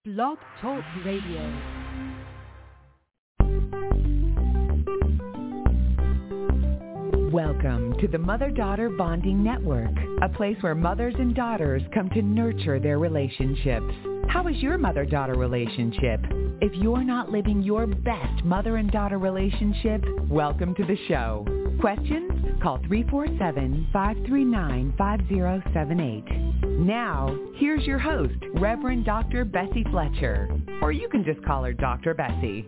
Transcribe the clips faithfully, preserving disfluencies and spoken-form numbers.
Blog Talk Radio. Welcome to the Mother-Daughter Bonding Network, a place where mothers and daughters come to nurture their relationships. How is your mother-daughter relationship? If you're not living your best mother and daughter relationship, welcome to the show. Questions? Call three four seven, five three nine, five zero seven eight. Now, here's your host, Reverend Doctor Bessie Fletcher. Or you can just call her Doctor Bessie.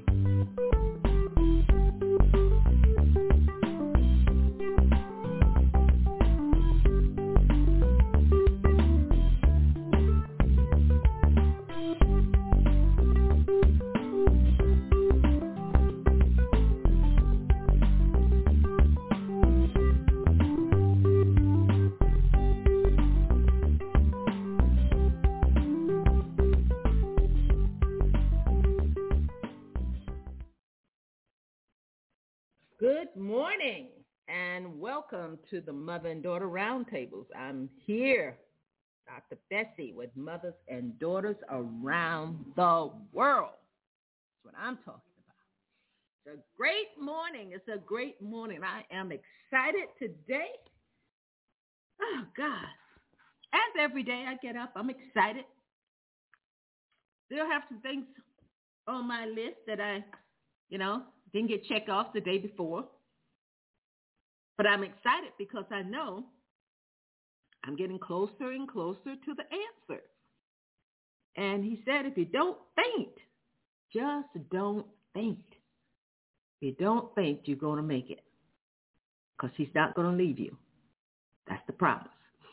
Good morning and welcome to the Mother and Daughter Roundtables. I'm here, Doctor Bessie, with mothers and daughters around the world. That's what I'm talking about. It's a great morning. It's a great morning. I am excited today. Oh, God. As every day I get up, I'm excited. Still have some things on my list that I, you know, didn't get checked off the day before. But I'm excited because I know I'm getting closer and closer to the answer. And he said, if you don't faint, just don't faint. If you don't faint, you're going to make it. Because he's not going to leave you. That's the promise.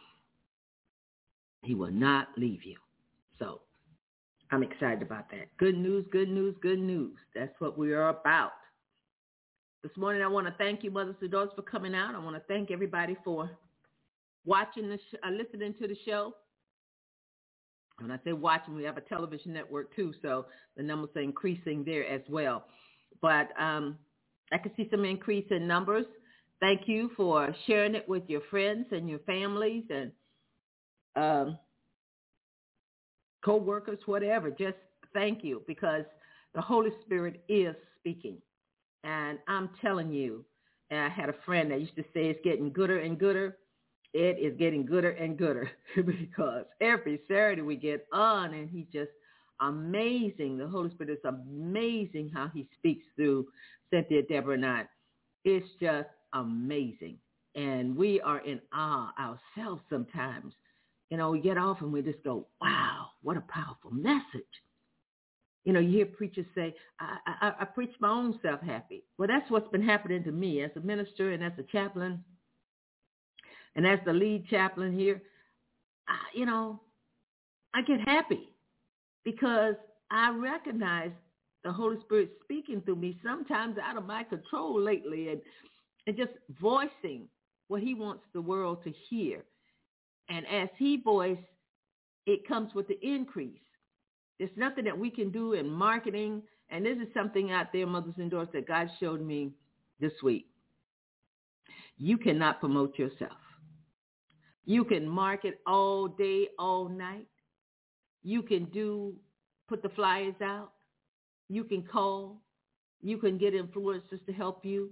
He will not leave you. So I'm excited about that. Good news, good news, good news. That's what we are about. This morning, I want to thank you, mothers and daughters, for coming out. I want to thank everybody for watching, the sh- uh, listening to the show. When I say watching, we have a television network, too, so the numbers are increasing there as well. But um, I can see some increase in numbers. Thank you for sharing it with your friends and your families and um, co-workers, whatever. Just thank you, because the Holy Spirit is speaking. And I'm telling you, and I had a friend that used to say it's getting gooder and gooder. It is getting gooder and gooder because every Saturday we get on and he's just amazing. The Holy Spirit is amazing how he speaks through Cynthia, Deborah, and I. It's just amazing. And we are in awe ourselves sometimes. You know, we get off and we just go, wow, what a powerful message. You know, you hear preachers say, I, I, I preach my own self happy. Well, that's what's been happening to me as a minister and as a chaplain and as the lead chaplain here. I, you know, I get happy because I recognize the Holy Spirit speaking through me, sometimes out of my control lately, and, and just voicing what he wants the world to hear. And as he voiced, it comes with the increase. There's nothing that we can do in marketing. And this is something out there, mothers and daughters, that God showed me this week. You cannot promote yourself. You can market all day, all night. You can do, put the flyers out. You can call. You can get influencers to help you.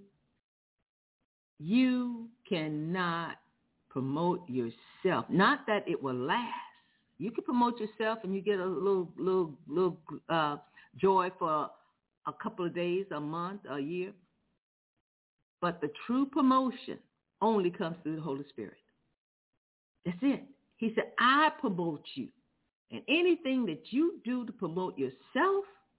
You cannot promote yourself. Not that it will last. You can promote yourself and you get a little little little uh, joy for a couple of days, a month, a year. But the true promotion only comes through the Holy Spirit. That's it. He said, I promote you. And anything that you do to promote yourself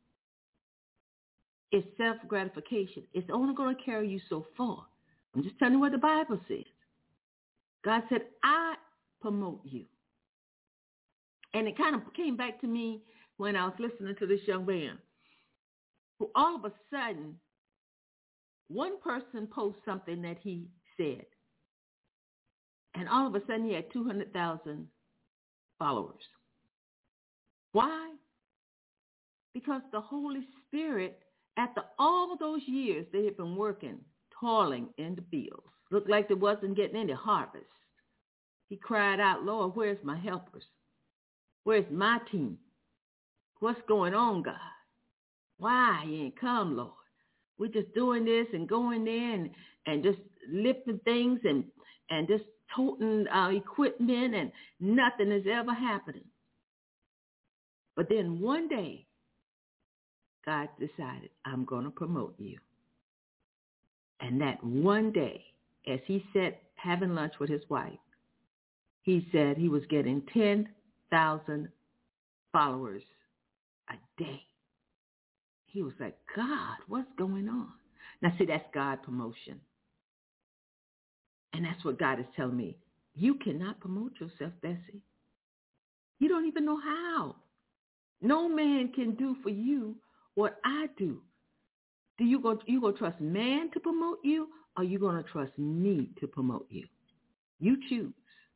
is self-gratification. It's only going to carry you so far. I'm just telling you what the Bible says. God said, I promote you. And it kind of came back to me when I was listening to this young man who all of a sudden, one person posts something that he said. And all of a sudden he had two hundred thousand followers. Why? Because the Holy Spirit, after all those years they had been working, toiling in the fields, looked like they wasn't getting any harvest. He cried out, Lord, where's my helpers? Where's my team? What's going on, God? Why you ain't come, Lord? We're just doing this and going there and, and just lifting things and, and just toting uh, equipment, and nothing is ever happening. But then one day, God decided, I'm going to promote you. And that one day, as he sat having lunch with his wife, he said he was getting ten thousand followers a day. He was like, God, what's going on? Now, see, that's God promotion. And that's what God is telling me. You cannot promote yourself, Bessie. You don't even know how. No man can do for you what I do. Do you go, you going to trust man to promote you, or you going to trust me to promote you? You choose.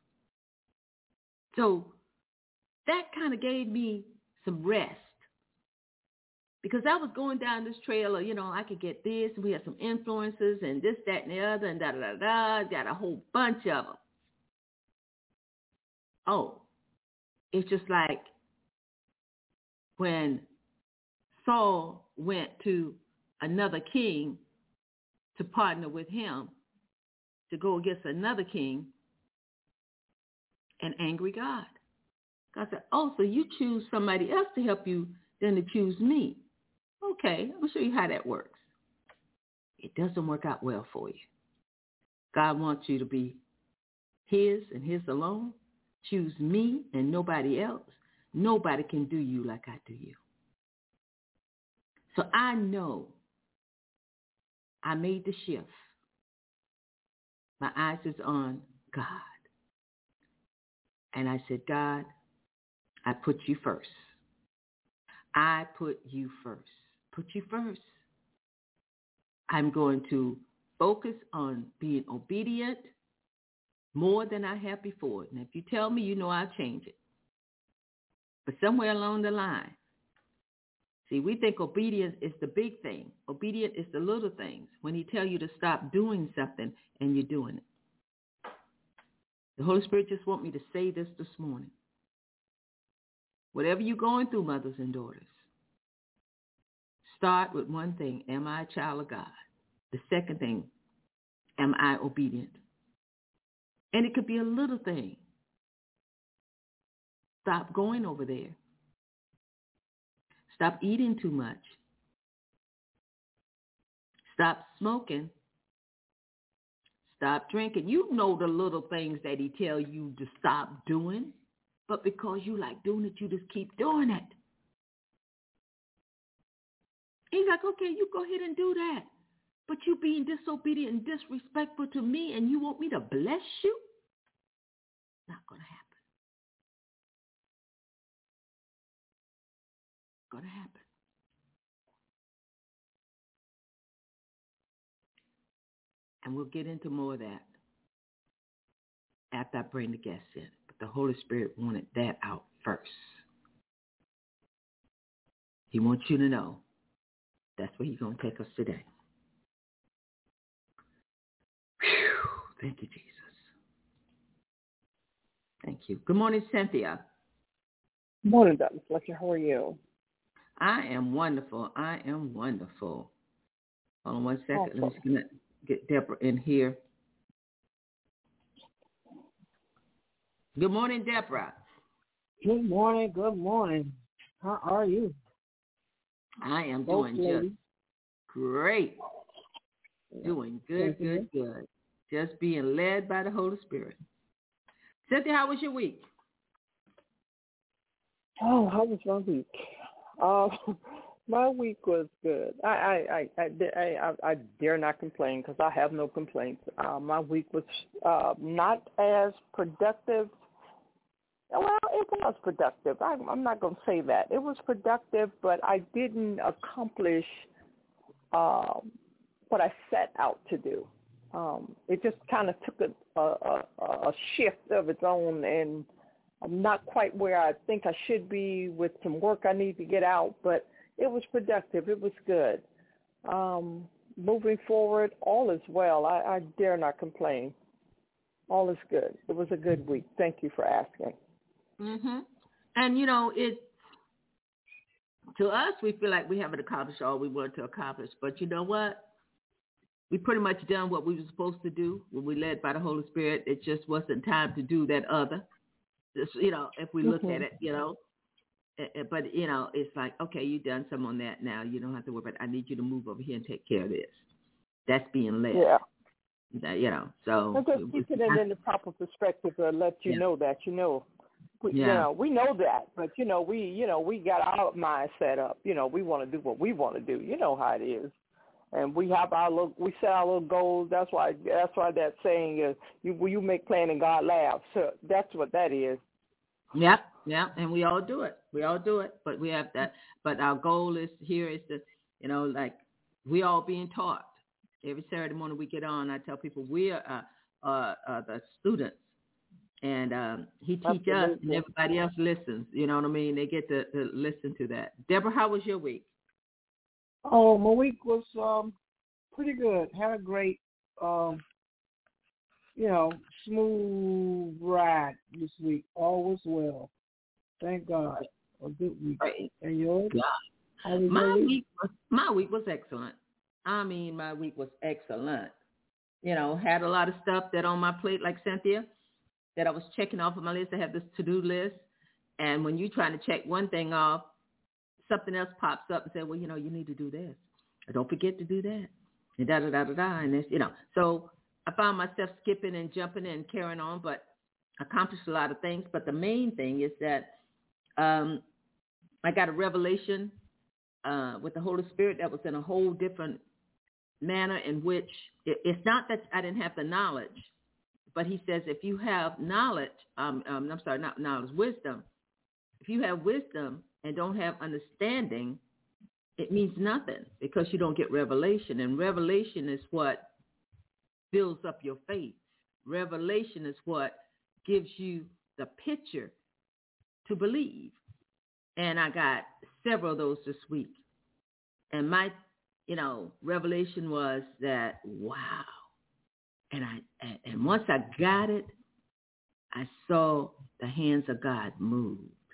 So that kind of gave me some rest, because I was going down this trail of, you know, I could get this, and we had some influences and this, that, and the other, and da-da-da-da, got a whole bunch of them. Oh, it's just like when Saul went to another king to partner with him to go against another king, an angry God. God said, oh, so you choose somebody else to help you than to choose me. Okay, I'm going to show you how that works. It doesn't work out well for you. God wants you to be his and his alone. Choose me and nobody else. Nobody can do you like I do you. So I know I made the shift. My eyes is on God. And I said, God, I put you first. I put you first. Put you first. I'm going to focus on being obedient more than I have before. And if you tell me, you know I'll change it. But somewhere along the line, see, we think obedience is the big thing. Obedience is the little things. When he tells you to stop doing something and you're doing it. The Holy Spirit just wants me to say this this morning. Whatever you're going through, mothers and daughters, start with one thing. Am I a child of God? The second thing, am I obedient? And it could be a little thing. Stop going over there. Stop eating too much. Stop smoking. Stop drinking. You know the little things that he tell you to stop doing, but because you like doing it, you just keep doing it. He's like, okay, you go ahead and do that. But you being disobedient and disrespectful to me, and you want me to bless you? Not going to happen. Going to happen. And we'll get into more of that after I bring the guests in. But the Holy Spirit wanted that out first. He wants you to know that's where he's going to take us today. Whew. Thank you, Jesus. Thank you. Good morning, Cynthia. Good morning, Doctor Fletcher. How are you? I am wonderful. I am wonderful. Hold on one second. Awesome. Let me just get Deborah in here. Good morning, Deborah. Good morning. Good morning. How are you? I am Both doing ladies. just great. Yeah. Doing good, Mm-hmm. good, good. Just being led by the Holy Spirit. Cynthia, how was your week? Oh, how was my week? Uh, my week was good. I I I I, I, I dare not complain because I have no complaints. Uh, my week was uh, not as productive. Well, it was productive. I, I'm not going to say that. It was productive, but I didn't accomplish um, what I set out to do. Um, it just kind of took a, a, a shift of its own, and I'm not quite where I think I should be with some work I need to get out, but it was productive. It was good. Um, moving forward, all is well. I, I dare not complain. All is good. It was a good week. Thank you for asking. Mm-hmm. And, you know, it to us, we feel like we haven't accomplished all we wanted to accomplish. But you know what? We pretty much done what we were supposed to do when we led by the Holy Spirit. It just wasn't time to do that other. Just, you know, if we look mm-hmm. at it, you know. But, you know, it's like, okay, you've done some on that now. You don't have to worry about it. I need you to move over here and take care of this. That's being led. Yeah. That, you know, so. And just keeping it in the proper perspective to let you yeah. know that, you know, we, yeah. you know, we know that. But, you know, we, you know, we got our mind set up. You know, we want to do what we want to do. You know how it is. And we have our little, we set our little goals. That's why, that's why that saying is, you, you make plan and God laughs. So that's what that is. Yep, yeah, and we all do it. We all do it, but we have that. But our goal is here is to, you know, like we all being taught. Every Saturday morning we get on, I tell people we are uh, uh, uh, the students, and um, he teaches us, and everybody else listens. You know what I mean? They get to, to listen to that. Deborah, how was your week? Oh, my week was um, pretty good. Had a great, um, you know, smooth ride this week. All was well. Thank God. A good week. Right. And yours? Yeah. My week? week was my week was excellent. I mean, my week was excellent. You know, had a lot of stuff that on my plate, like Cynthia, that I was checking off of my list. I have this to-do list, and when you're trying to check one thing off, something else pops up and says, well, you know, you need to do this. Or don't forget to do that. And da da da da da. And this, you know, so I found myself skipping and jumping and carrying on, but accomplished a lot of things. But the main thing is that um, I got a revelation uh, with the Holy Spirit that was in a whole different manner in which it, it's not that I didn't have the knowledge, but he says if you have knowledge, um, um, I'm sorry, not knowledge, wisdom, if you have wisdom and don't have understanding, it means nothing because you don't get revelation. And revelation is what builds up your faith. Revelation is what gives you the picture to believe. And I got several of those this week. And my, you know, revelation was that, wow. And I and, and once I got it, I saw the hands of God move.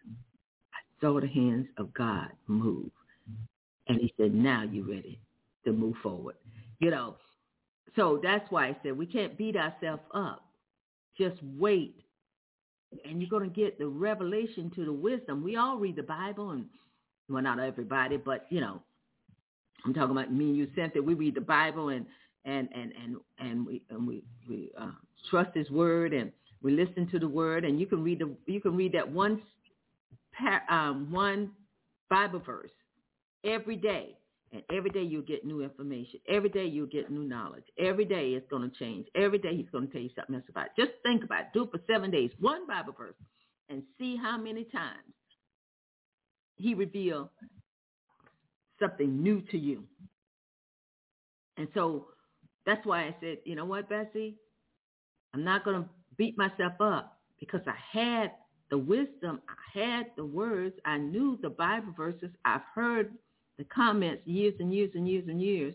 I saw the hands of God move. And he said, now you're ready to move forward. You know, so that's why I said we can't beat ourselves up. Just wait. And you're going to get the revelation to the wisdom. We all read the Bible, and well, not everybody, but, you know, I'm talking about me and you, Cynthia. We read the Bible, and and and and, and we and we, we uh, trust his word, and we listen to the word. And you can read the you can read that one um, one Bible verse every day. And every day you'll get new information. Every day you'll get new knowledge. Every day it's going to change. Every day he's going to tell you something else about it. Just think about it. Do it for seven days, one Bible verse, and see how many times he revealed something new to you. And so that's why I said, you know what, Bessie? I'm not going to beat myself up because I had the wisdom. I had the words. I knew the Bible verses. I've heard the comments years and years and years and years,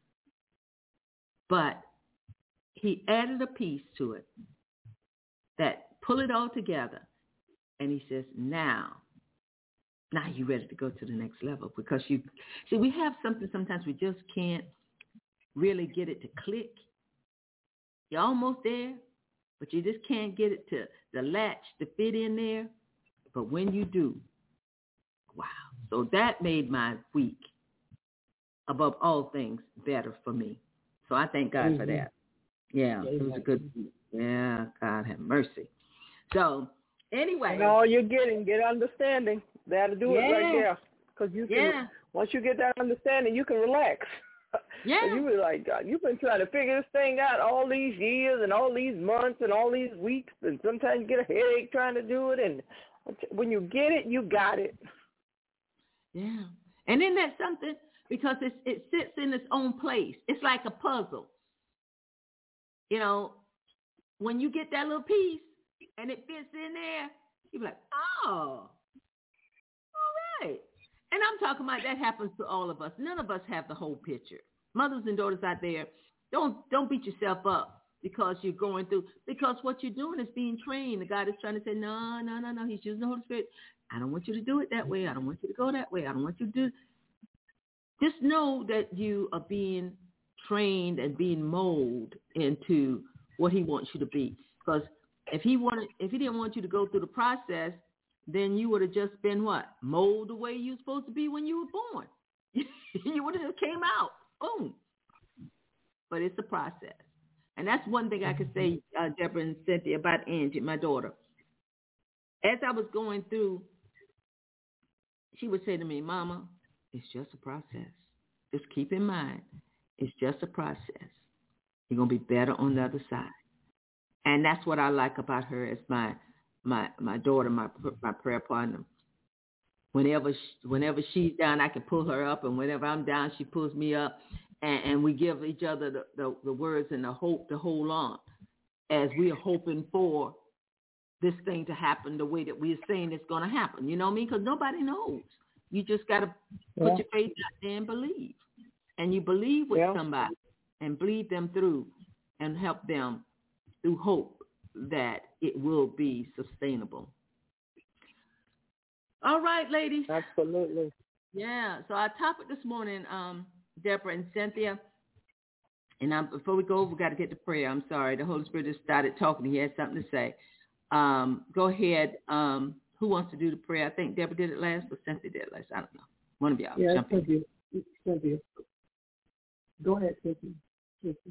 but he added a piece to it that pull it all together, and he says, now, now you're ready to go to the next level because you, see, we have something sometimes we just can't really get it to click. You're almost there, but you just can't get it to the latch to fit in there, but when you do, wow. So that made my week, above all things, better for me. So I thank God mm-hmm. for that. Yeah, Amen. It was a good week. Yeah, God have mercy. So anyway. And all you're getting, get understanding. That'll do yeah. it right there. Because you can, yeah. once you get that understanding, you can relax. Yeah. You were like, God, you've been trying to figure this thing out all these years and all these months and all these weeks, and sometimes you get a headache trying to do it. And when you get it, you got it. Yeah. And isn't that something? Because it's, it sits in its own place. It's like a puzzle. You know, when you get that little piece and it fits in there, you're like, oh, all right. And I'm talking about that happens to all of us. None of us have the whole picture. Mothers and daughters out there, don't don't beat yourself up because you're going through, because what you're doing is being trained. The God is trying to say, no, no, no, no. He's using the Holy Spirit I don't want you to do it that way. I don't want you to go that way. I don't want you to do. Just know that you are being trained and being molded into what he wants you to be. Because if he wanted, if he didn't want you to go through the process, then you would have just been what? Molded the way you were supposed to be when you were born. You would have just came out. Boom. But it's a process. And that's one thing I could say, uh, Deborah and Cynthia, about Angie, my daughter. As I was going through, she would say to me, Mama, it's just a process. Just keep in mind, it's just a process. You're going to be better on the other side. And that's what I like about her as my my my daughter, my my prayer partner. Whenever she, whenever she's down, I can pull her up, and whenever I'm down, she pulls me up, and, and we give each other the, the, the words and the hope to hold on as we are hoping for this thing to happen the way that we're saying it's going to happen. You know what I mean? Because nobody knows. You just got to put yeah. your faith out there and believe. And you believe with yeah. somebody and bleed them through and help them through hope that it will be sustainable. All right, ladies. Absolutely. Yeah. So our topic this morning, um, Deborah and Cynthia, and I'm, before we go, we got to get to prayer. I'm sorry. The Holy Spirit just started talking. He had something to say. Um, go ahead. Um, who wants to do the prayer? I think Deborah did it last, or Cynthia did it last. I don't know. One of y'all. Yeah, jump in. Cynthia. Cynthia. Go ahead, Cynthia. Cynthia.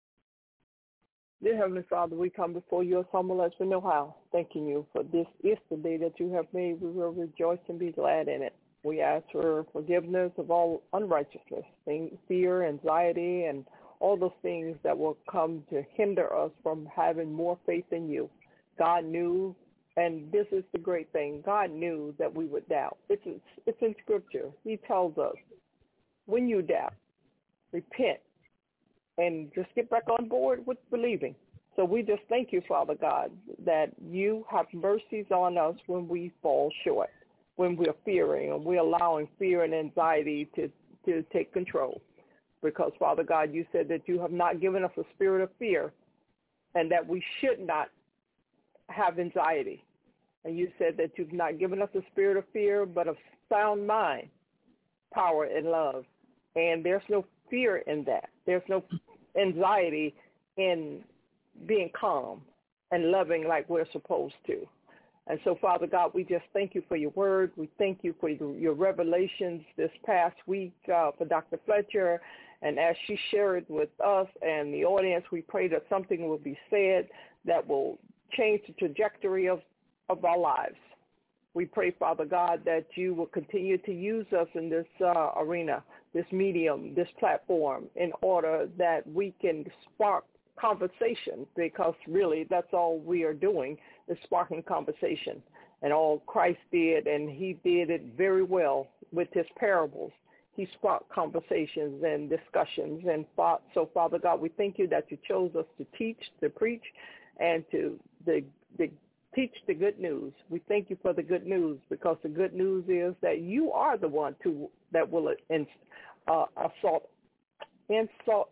Dear Heavenly Father, we come before you as humble as we know how, thanking you for this is the day that you have made. We will rejoice and be glad in it. We ask for forgiveness of all unrighteousness, fear, anxiety, and all those things that will come to hinder us from having more faith in you. God knew, and this is the great thing, God knew that we would doubt. It's, it's in Scripture. He tells us, when you doubt, repent, and just get back on board with believing. So we just thank you, Father God, that you have mercies on us when we fall short, when we're fearing and we're allowing fear and anxiety to, to take control. Because, Father God, you said that you have not given us a spirit of fear and that we should not have anxiety. And you said that you've not given us a spirit of fear, but of sound mind, power, and love. And there's no fear in that. There's no anxiety in being calm and loving like we're supposed to. And so, Father God, we just thank you for your word. We thank you for your revelations this past week uh, for Doctor Fletcher. And as she shared with us and the audience, we pray that something will be said that will change the trajectory of, of our lives. We pray, Father God, that you will continue to use us in this uh, arena, this medium, this platform, in order that we can spark conversation, because really that's all we are doing is sparking conversation. And all Christ did, and he did it very well with his parables. He sparked conversations and discussions. And so, Father God, we thank you that you chose us to teach, to preach, and to the, the teach the good news. We thank you for the good news, because the good news is that you are the one to that will in, uh, assault, insult.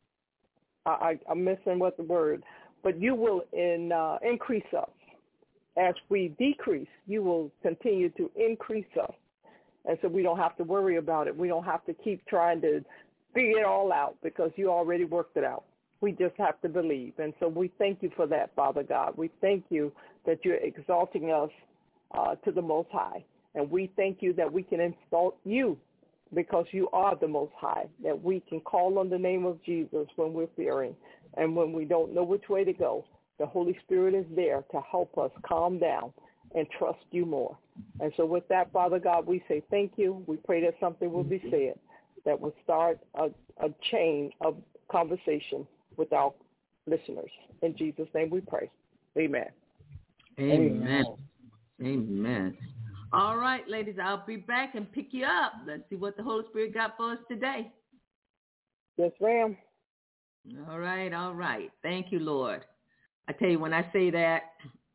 I, I'm missing what the word, but you will in, uh, increase us. As we decrease, you will continue to increase us. And so we don't have to worry about it. We don't have to keep trying to figure it all out, because you already worked it out. We just have to believe. And so we thank you for that, Father God. We thank you that you're exalting us uh, to the Most High. And we thank you that we can exalt you, because you are the Most High, that we can call on the name of Jesus when we're fearing. And when we don't know which way to go, the Holy Spirit is there to help us calm down and trust you more. And so with that, Father God, we say thank you. We pray that something will be said that will start a, a chain of conversation with our listeners. In Jesus' name we pray. Amen. Amen. Amen. All right, ladies, I'll be back and pick you up. Let's see what the Holy Spirit got for us today. Yes, ma'am. All right, all right. Thank you, Lord. I tell you, when I say that,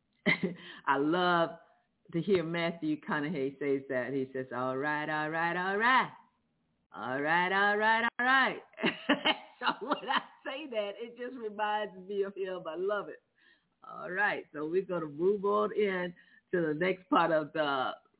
I love to hear Matthew McConaughey says that. He says, all right, all right, all right. All right, all right, all right. So when I say that, it just reminds me of him. I love it. All right, so we're going to move on in to the next part of the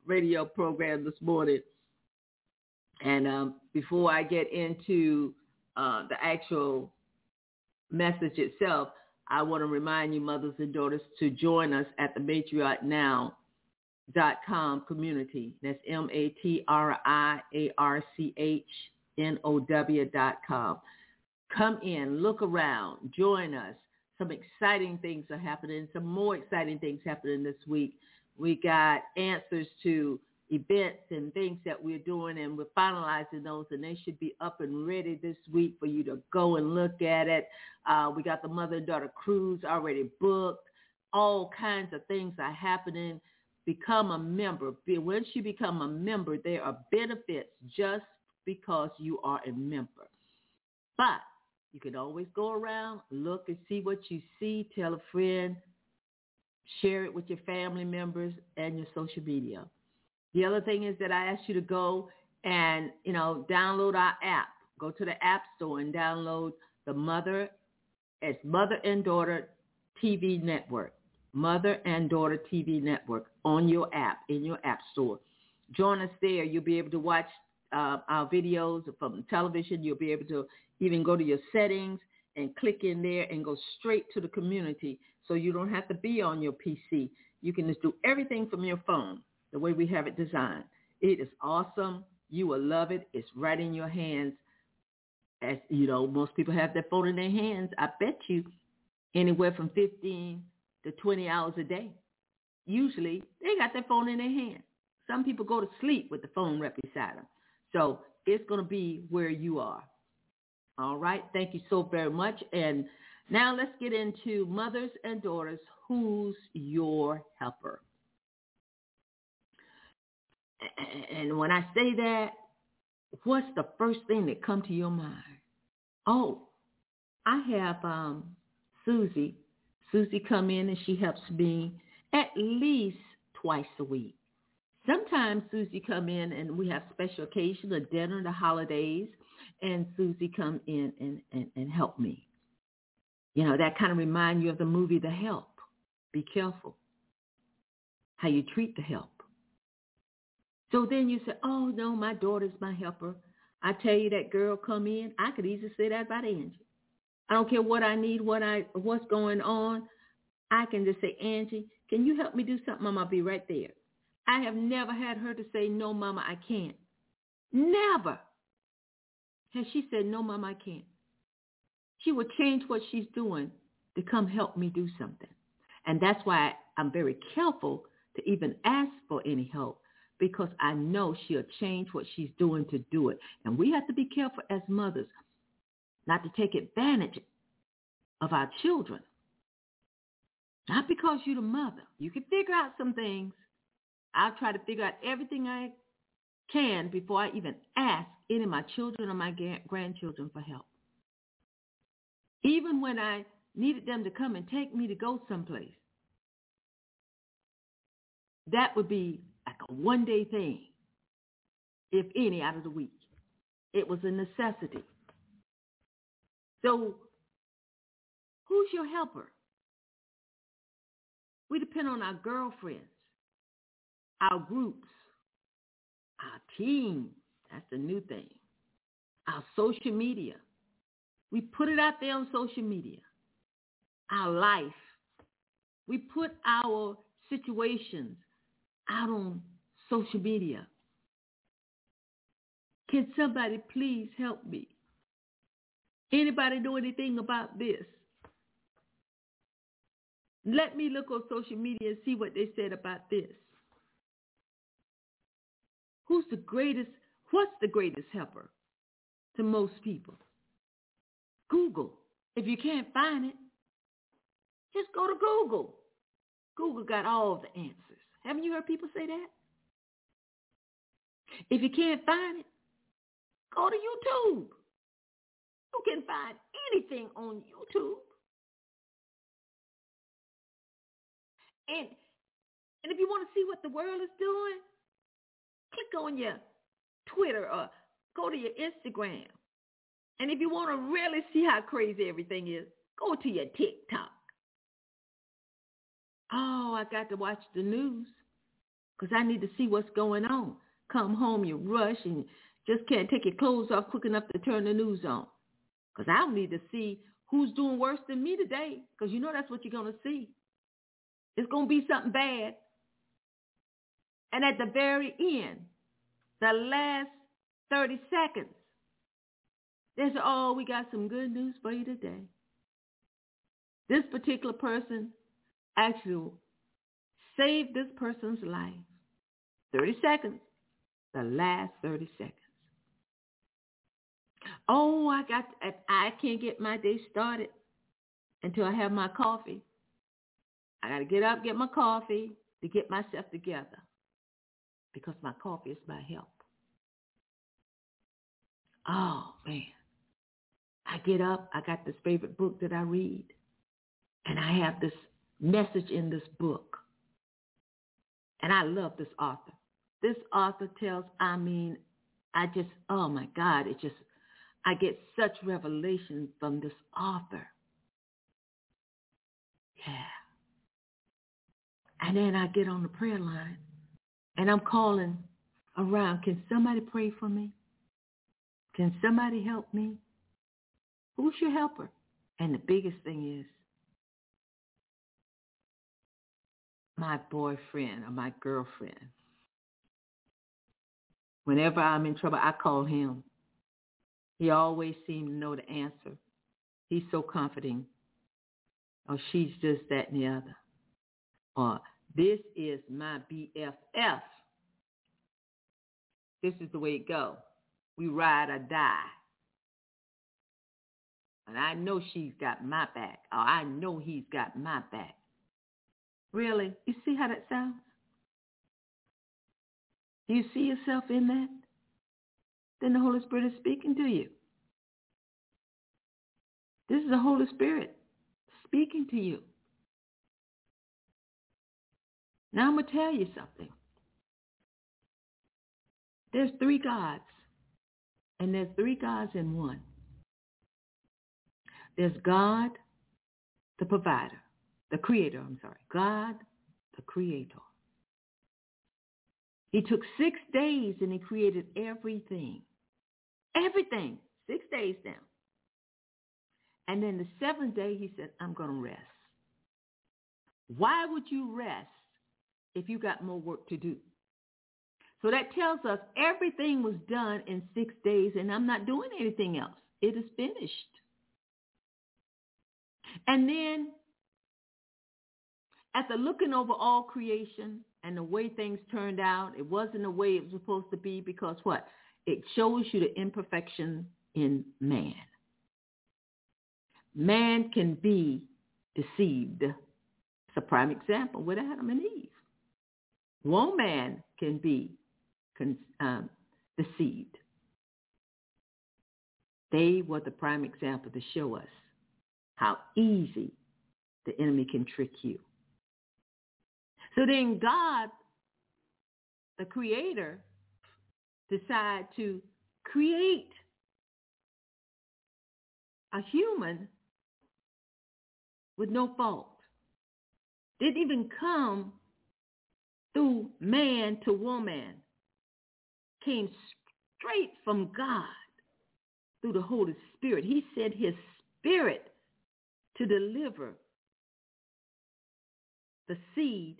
radio program this morning. And um, before I get into uh, the actual message itself, I want to remind you, mothers and daughters, to join us at the matriarch now dot com community. That's M A T R I A R C H N O W dot com. Come in, look around, join us. Some exciting things are happening. Some more exciting things happening this week. We got answers to events and things that we're doing, and we're finalizing those, and they should be up and ready this week for you to go and look at it. Uh, we got the mother and daughter cruise already booked. All kinds of things are happening. Become a member. Once you become a member, there are benefits just because you are a member. But you can always go around, look and see what you see, tell a friend, share it with your family members and your social media. The other thing is that I asked you to go and, you know, download our app. Go to the App Store and download the Mother, it's Mother and Daughter T V Network. Mother and Daughter T V Network on your app, in your App Store. Join us there. You'll be able to watch uh, our videos from television. You'll be able to even go to your settings and click in there and go straight to the community, so you don't have to be on your P C. You can just do everything from your phone, the way we have it designed. It is awesome. You will love it. It's right in your hands. As you know, most people have their phone in their hands. I bet you anywhere from fifteen to twenty hours a day. Usually, they got their phone in their hand. Some people go to sleep with the phone right beside them. So it's going to be where you are. All right. Thank you so very much. And now let's get into mothers and daughters. Who's your helper? And when I say that, what's the first thing that comes to your mind? Oh, I have um, Susie. Susie come in and she helps me at least twice a week. Sometimes Susie come in and we have special occasion, a dinner, the holidays, and Susie come in and, and, and help me. You know, that kind of reminds you of the movie The Help. Be careful how you treat the help. So then you say, oh, no, my daughter's my helper. I tell you, that girl come in, I could easily say that about Angie. I don't care what I need, what I, what's going on. I can just say, Angie, can you help me do something? Mama, I'll be right there. I have never had her to say, no, Mama, I can't. Never has she said, no, Mama, I can't. She would change what she's doing to come help me do something. And that's why I'm very careful to even ask for any help, because I know she'll change what she's doing to do it. And we have to be careful as mothers not to take advantage of our children. Not because you're the mother. You can figure out some things. I'll try to figure out everything I can before I even ask any of my children or my grandchildren for help. Even when I needed them to come and take me to go someplace, that would be like a one-day thing, if any, out of the week. It was a necessity. So who's your helper? We depend on our girlfriends, our groups, our team. That's the new thing. Our social media. We put it out there on social media. Our life. We put our situations out on social media. Can somebody please help me? Anybody know anything about this? Let me look on social media and see what they said about this. Who's the greatest, what's the greatest helper to most people? Google. If you can't find it, just go to Google. Google got all the answers. Haven't you heard people say that? If you can't find it, go to YouTube. You can find anything on YouTube. And, and if you want to see what the world is doing, click on your Twitter or go to your Instagram. And if you want to really see how crazy everything is, go to your TikTok. Oh, I got to watch the news. because I need to see what's going on. Come home, you rush, and just can't take your clothes off quick enough to turn the news on. Because I need to see who's doing worse than me today, because you know that's what you're going to see. It's going to be something bad. And at the very end, the last thirty seconds, they say, oh, we got some good news for you today. This particular person actually saved this person's life. thirty seconds, the last thirty seconds. Oh, I got, I can't get my day started until I have my coffee. I got to get up, get my coffee to get myself together, because my coffee is my help. Oh, man. I get up, I got this favorite book that I read, and I have this message in this book. And I love this author. This author tells, I mean, I just, oh my God, it just, I get such revelation from this author. Yeah. And then I get on the prayer line, and I'm calling around. Can somebody pray for me? Can somebody help me? Who's your helper? And the biggest thing is my boyfriend or my girlfriend. Whenever I'm in trouble, I call him. He always seems to know the answer. He's so comforting. Or she's just that and the other. Or this is my B F F. This is the way it goes. We ride or die. And I know she's got my back. Or I know he's got my back. Really? You see how that sounds? Do you see yourself in that? Then the Holy Spirit is speaking to you. This is the Holy Spirit speaking to you. Now I'm going to tell you something. There's three gods, and there's three gods in one. There's God, the provider, the creator, I'm sorry. God, the creator. He took six days and he created everything. Everything. Six days down. And then the seventh day he said, I'm going to rest. Why would you rest if you got more work to do? So that tells us everything was done in six days and I'm not doing anything else. It is finished. And then after looking over all creation and the way things turned out, it wasn't the way it was supposed to be, because what? It shows you the imperfection in man. Man can be deceived. It's a prime example with Adam and Eve. One man can be um, deceived. They were the prime example to show us how easy the enemy can trick you. So then God, the creator, decided to create a human with no fault. Didn't even come through man to woman. Came straight from God through the Holy Spirit. He sent his spirit to deliver the seed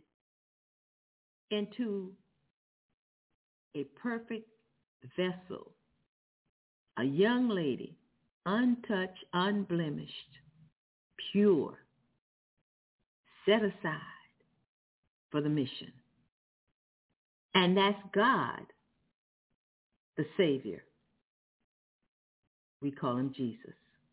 into a perfect vessel, a young lady, untouched, unblemished, pure, set aside for the mission. And that's God, the Savior. We call him Jesus.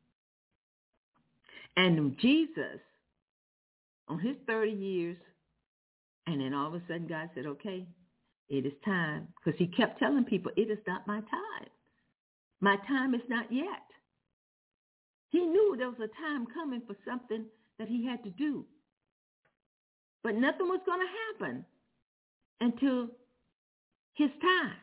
And Jesus, on his thirty years, and then all of a sudden God said, okay, it is time. Because he kept telling people, it is not my time. My time is not yet. He knew there was a time coming for something that he had to do. But nothing was going to happen until his time.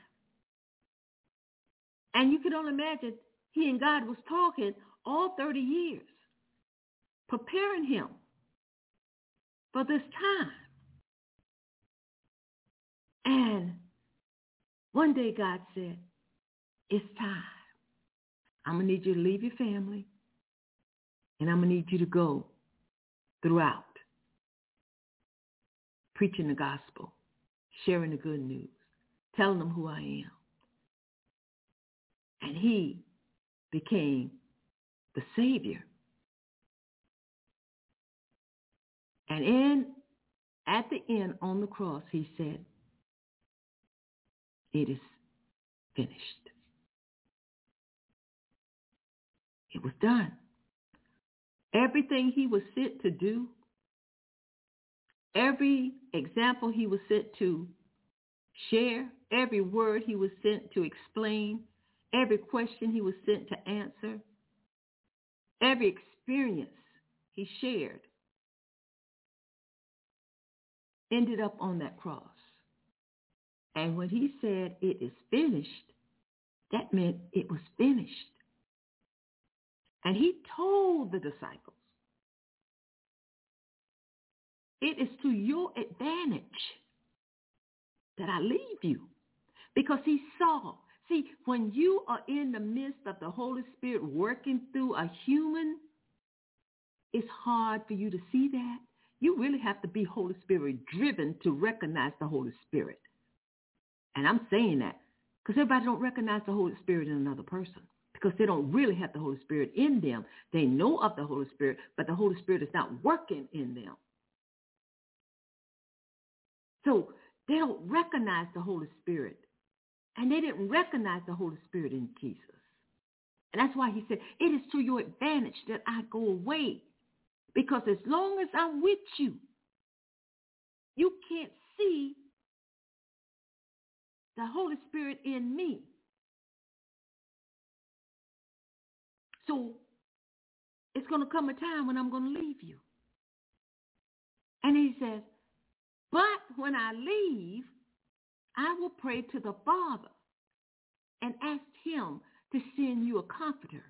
And you could only imagine he and God was talking all thirty years, preparing him for this time. And one day God said, it's time. I'm going to need you to leave your family, and I'm going to need you to go throughout, preaching the gospel, sharing the good news, telling them who I am. And he became the Savior. And in at the end on the cross, he said, it is finished. It was done. Everything he was sent to do, every example he was sent to share, every word he was sent to explain, every question he was sent to answer, every experience he shared ended up on that cross. And when he said, it is finished, that meant it was finished. And he told the disciples, it is to your advantage that I leave you. Because he saw, see, when you are in the midst of the Holy Spirit working through a human, it's hard for you to see that. You really have to be Holy Spirit driven to recognize the Holy Spirit. And I'm saying that because everybody don't recognize the Holy Spirit in another person because they don't really have the Holy Spirit in them. They know of the Holy Spirit, but the Holy Spirit is not working in them. So they don't recognize the Holy Spirit. And they didn't recognize the Holy Spirit in Jesus. And that's why he said, it is to your advantage that I go away. Because as long as I'm with you, you can't see the Holy Spirit in me. So it's going to come a time when I'm going to leave you. And he says, but when I leave, I will pray to the Father and ask him to send you a comforter,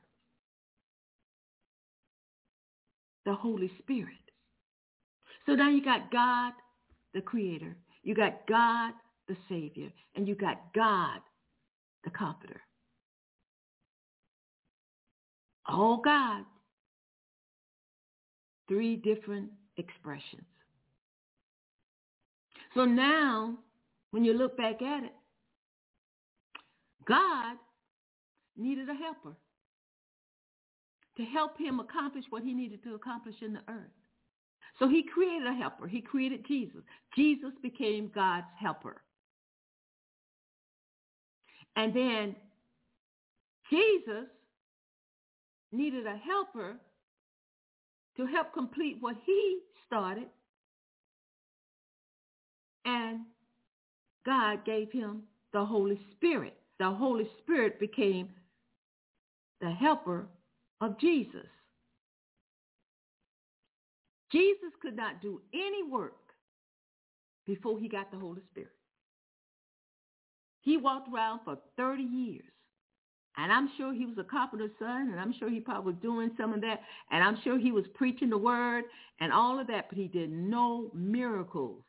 the Holy Spirit. So now you got God, the Creator. You got God, the Savior. And you got God, the Comforter. All God. Three different expressions. So now, when you look back at it, God needed a helper to help him accomplish what he needed to accomplish in the earth. So he created a helper. He created Jesus. Jesus became God's helper. And then Jesus needed a helper to help complete what he started. And God gave him the Holy Spirit. The Holy Spirit became the helper of Jesus. Jesus could not do any work before he got the Holy Spirit. He walked around for thirty years. And I'm sure he was a carpenter's son, and I'm sure he probably was doing some of that, and I'm sure he was preaching the word and all of that, but he did no miracles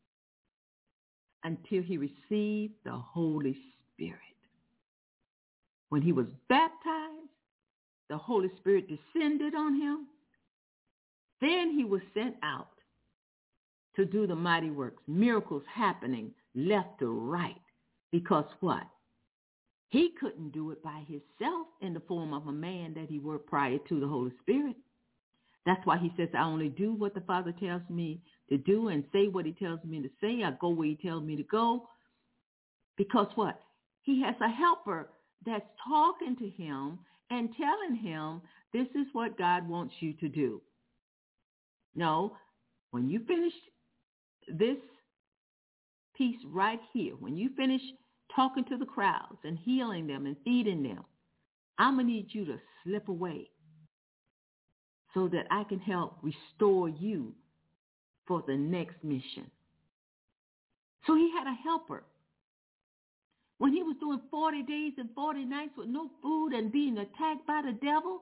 until he received the Holy Spirit. When he was baptized, the Holy Spirit descended on him. Then he was sent out to do the mighty works, miracles happening left to right. Because what? He couldn't do it by himself in the form of a man that he were prior to the Holy Spirit. That's why he says, I only do what the Father tells me to do and say what he tells me to say. I go where he tells me to go. Because what? He has a helper that's talking to him and telling him, this is what God wants you to do. No, when you finish this piece right here, when you finish talking to the crowds and healing them and feeding them, I'm going to need you to slip away so that I can help restore you for the next mission. So he had a helper. When he was doing forty days and forty nights with no food and being attacked by the devil,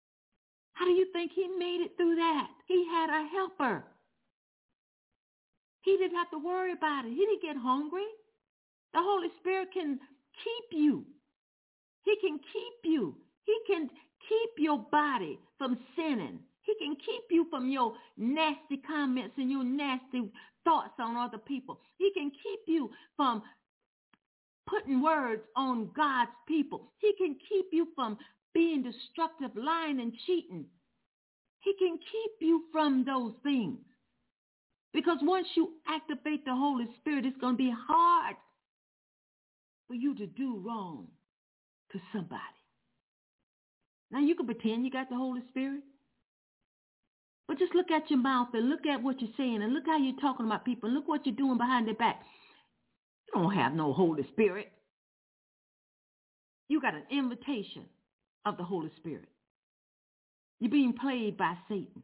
how do you think he made it through that? He had a helper. He didn't have to worry about it. He didn't get hungry. The Holy Spirit can keep you. He can keep you. He can keep your body from sinning. He can keep you from your nasty comments and your nasty thoughts on other people. He can keep you from putting words on God's people. He can keep you from being destructive, lying, and cheating. He can keep you from those things. Because once you activate the Holy Spirit, it's going to be hard for you to do wrong to somebody. Now, you can pretend you got the Holy Spirit, but just look at your mouth and look at what you're saying and look how you're talking about people and look what you're doing behind their back. You don't have no Holy Spirit. You got an invitation of the Holy Spirit. You're being played by Satan.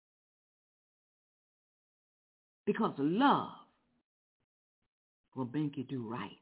Because love will make you do right.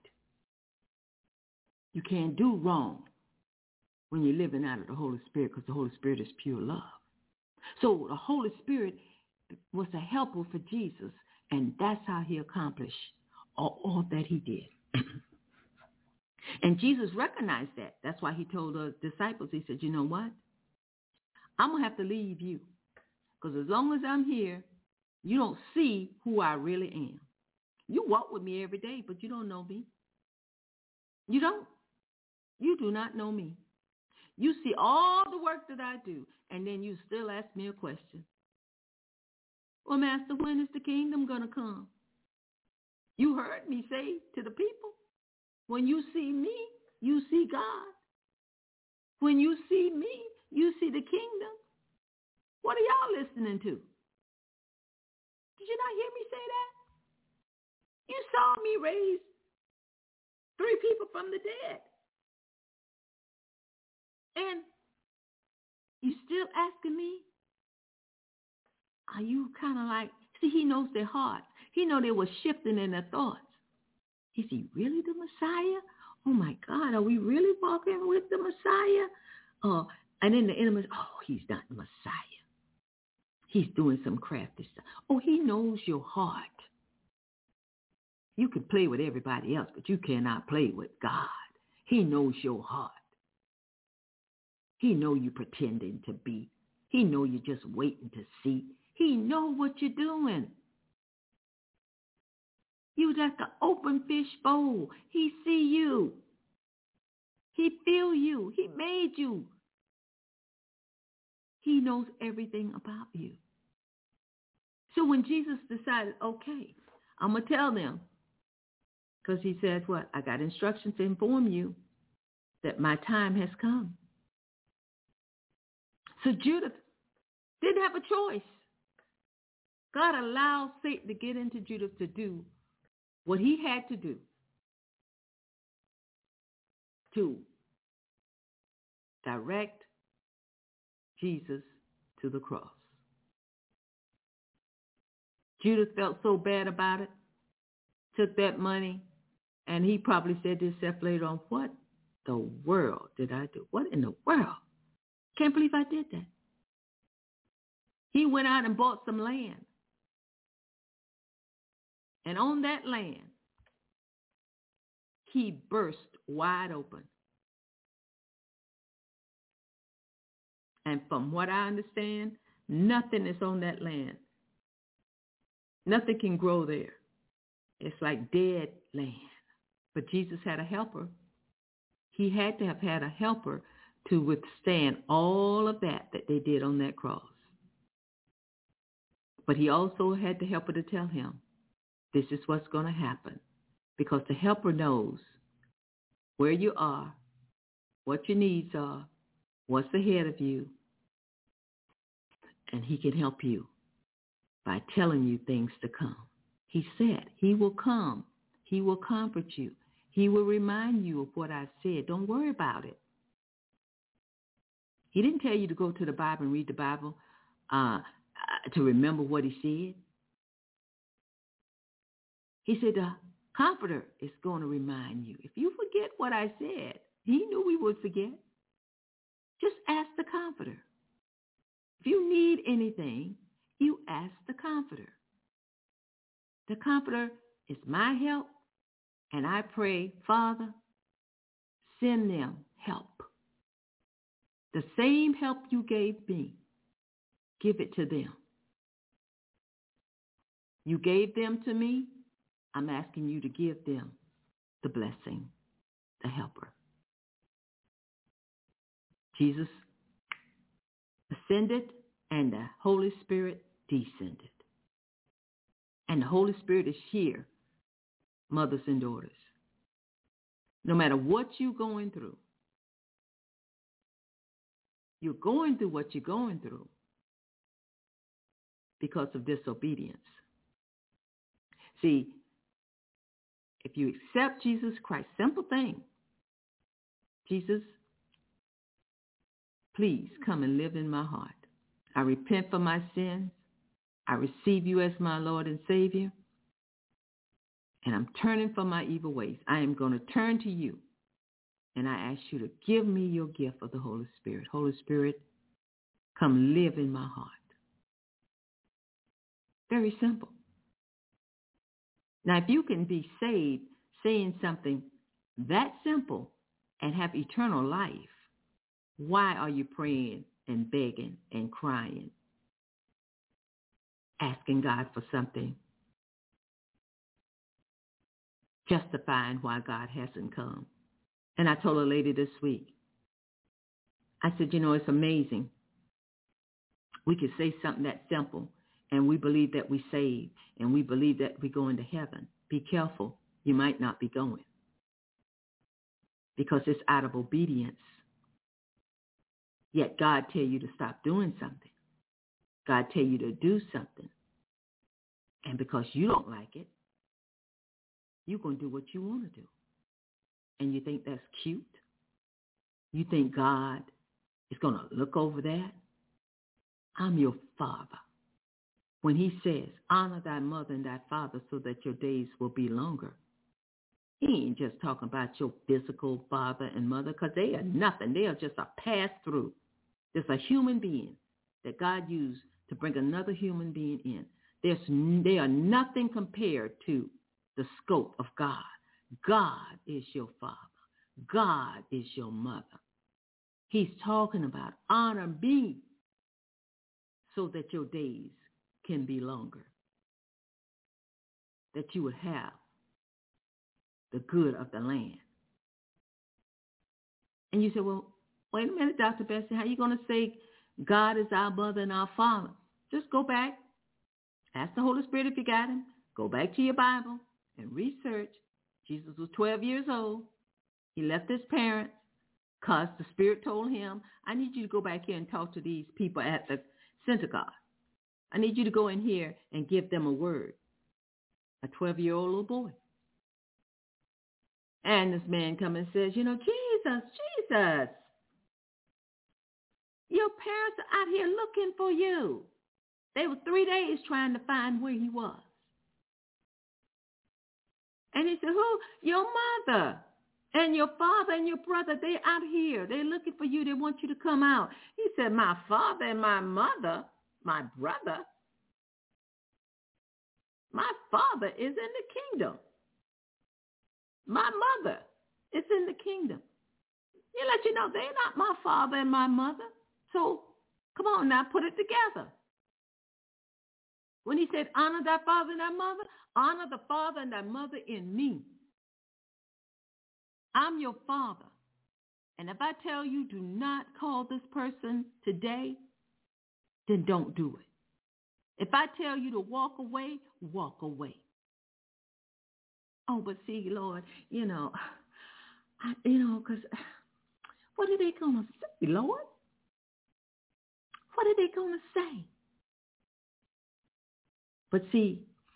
You can't do wrong when you're living out of the Holy Spirit because the Holy Spirit is pure love. So the Holy Spirit was a helper for Jesus, and that's how he accomplished all, all that he did. And Jesus recognized that. That's why he told the disciples, he said, you know what? I'm going to have to leave you because as long as I'm here, you don't see who I really am. You walk with me every day, but you don't know me. You don't. You do not know me. You see all the work that I do, and then you still ask me a question. Well, Master, when is the kingdom going to come? You heard me say to the people, when you see me, you see God. When you see me, you see the kingdom. What are y'all listening to? Did you not hear me say that? You saw me raise three people from the dead. And you still asking me? Are you kind of like, see, he knows their hearts. He know they were shifting in their thoughts. Is he really the Messiah? Oh, my God, are we really walking with the Messiah? Uh, and then the enemy, oh, he's not the Messiah. He's doing some crafty stuff. Oh, he knows your heart. You can play with everybody else, but you cannot play with God. He knows your heart. He know you pretending to be. He know you just waiting to see. He know what you're doing. You just an open fish bowl. He see you. He feel you. He made you. He knows everything about you. So when Jesus decided, okay, I'm going to tell them, because he says what? I got instructions to inform you that my time has come. So Judas didn't have a choice. God allowed Satan to get into Judas to do what he had to do to direct Jesus to the cross. Judas felt so bad about it, took that money, and he probably said to himself later on, what the world did I do? What in the world? Can't believe I did that. He went out and bought some land. And on that land, he burst wide open. And from what I understand, nothing is on that land. Nothing can grow there. It's like dead land. But Jesus had a helper. He had to have had a helper to withstand all of that that they did on that cross. But he also had the helper to tell him, this is what's going to happen. Because the helper knows where you are, what your needs are, what's ahead of you, and he can help you by telling you things to come. He said he will come. He will comfort you. He will remind you of what I said. Don't worry about it. He didn't tell you to go to the Bible and read the Bible uh, to remember what he said. He said the Comforter is going to remind you. If you forget what I said, he knew we would forget. Just ask the Comforter. If you need anything, you ask the Comforter. The Comforter is my help, and I pray, Father, send them help. The same help you gave me, give it to them. You gave them to me, I'm asking you to give them the blessing, the helper. Jesus ascended and the Holy Spirit descended. And the Holy Spirit is here, mothers and daughters. No matter what you're going through, you're going through what you're going through because of disobedience. See, if you accept Jesus Christ, simple thing, Jesus, please come and live in my heart. I repent for my sins. I receive you as my Lord and Savior. And I'm turning from my evil ways. I am going to turn to you. And I ask you to give me your gift of the Holy Spirit. Holy Spirit, come live in my heart. Very simple. Now, if you can be saved saying something that simple and have eternal life, why are you praying and begging and crying, asking God for something, justifying why God hasn't come? And I told a lady this week, I said, you know, it's amazing. We could say something that simple, and we believe that we saved, and we believe that we're going to heaven. Be careful. You might not be going, because it's out of obedience. Yet God tell you to stop doing something. God tell you to do something. And because you don't like it, you're going to do what you want to do. And you think that's cute? You think God is going to look over that? I'm your Father. When he says, honor thy mother and thy father so that your days will be longer, he ain't just talking about your physical father and mother, because they are nothing. They are just a pass-through. There's a human being that God used to bring another human being in. There's, they are nothing compared to the scope of God. God is your father. God is your mother. He's talking about honor me so that your days can be longer, that you would have the good of the land. And you say, well, wait a minute, Doctor Bessie, how are you going to say God is our mother and our father? Just go back. Ask the Holy Spirit if you got him. Go back to your Bible and research. Jesus was twelve years old. He left his parents because the Spirit told him, I need you to go back here and talk to these people at the synagogue. I need you to go in here and give them a word. A twelve-year-old little boy. And this man comes and says, you know, Jesus, Jesus, your parents are out here looking for you. They were three days trying to find where he was. And he said, who? Your mother and your father and your brother, they're out here. They're looking for you. They want you to come out. He said, my father and my mother, my brother, my father is in the kingdom. My mother is in the kingdom. He let you know they're not my father and my mother. So come on now, put it together. When he said, honor thy father and thy mother, honor the father and thy mother in me. I'm your father. And if I tell you do not call this person today, then don't do it. If I tell you to walk away, walk away. Oh, but see, Lord, you know, I, you know, because what are they going to say, Lord? What are they going to say? But see,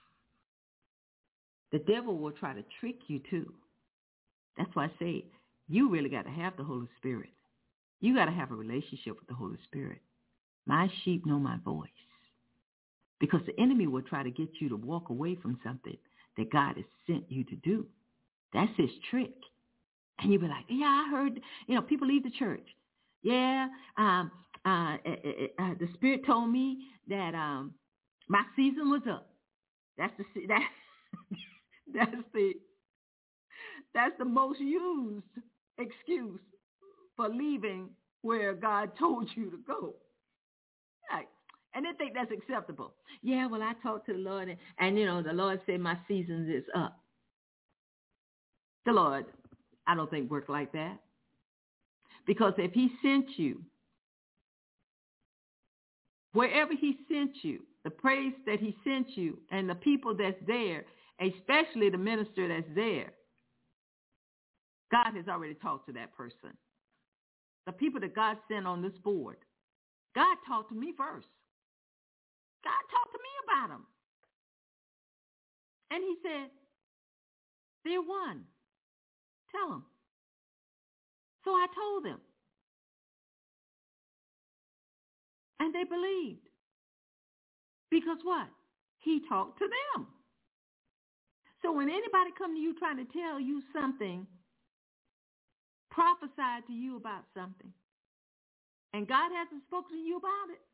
the devil will try to trick you too. That's why I say you really got to have the Holy Spirit. You got to have a relationship with the Holy Spirit. My sheep know my voice. Because the enemy will try to get you to walk away from something that God has sent you to do. That's his trick. And you'll be like, yeah, I heard, you know, people leave the church. Yeah, um, uh, uh, uh, uh, the Spirit told me that um, my season was up. That's the that that's the that's the most used excuse for leaving where God told you to go. Right. And they think that's acceptable. Yeah, well, I talked to the Lord, and, and, you know, the Lord said my season is up. The Lord, I don't think work like that. Because if he sent you, wherever he sent you, the praise that he sent you and the people that's there, especially the minister that's there, God has already talked to that person. The people that God sent on this board, God talked to me first. God talked to me about them. And he said, they're one. Tell them. So I told them. And they believed. Because what? He talked to them. So when anybody come to you trying to tell you something, prophesied to you about something, and God hasn't spoken to you about it,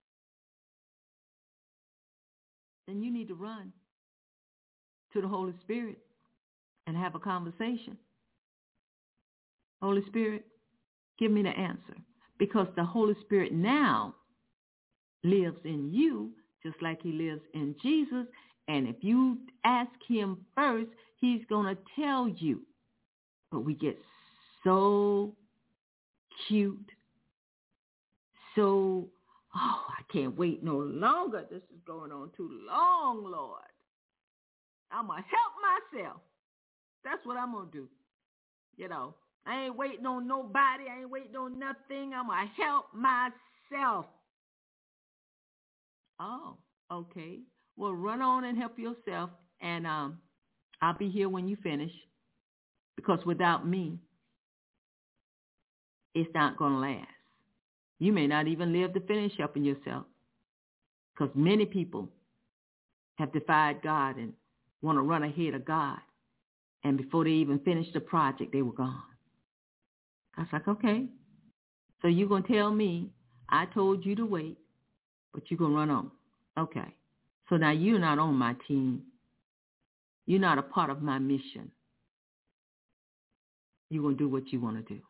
then you need to run to the Holy Spirit and have a conversation. Holy Spirit, give me the answer. Because the Holy Spirit now lives in you just like he lives in Jesus. And if you ask him first, he's going to tell you. But we get so cute, so, oh, I can't wait no longer. This is going on too long, Lord. I'm going to help myself. That's what I'm going to do. You know, I ain't waiting on nobody. I ain't waiting on nothing. I'm going to help myself. Oh, okay. Well, run on and help yourself, and um, I'll be here when you finish, because without me, it's not going to last. You may not even live to finish helping yourself, because many people have defied God and want to run ahead of God, and before they even finished the project, they were gone. I was like, okay, so you're going to tell me I told you to wait, but you're going to run on. Okay, so now you're not on my team. You're not a part of my mission. You're going to do what you want to do.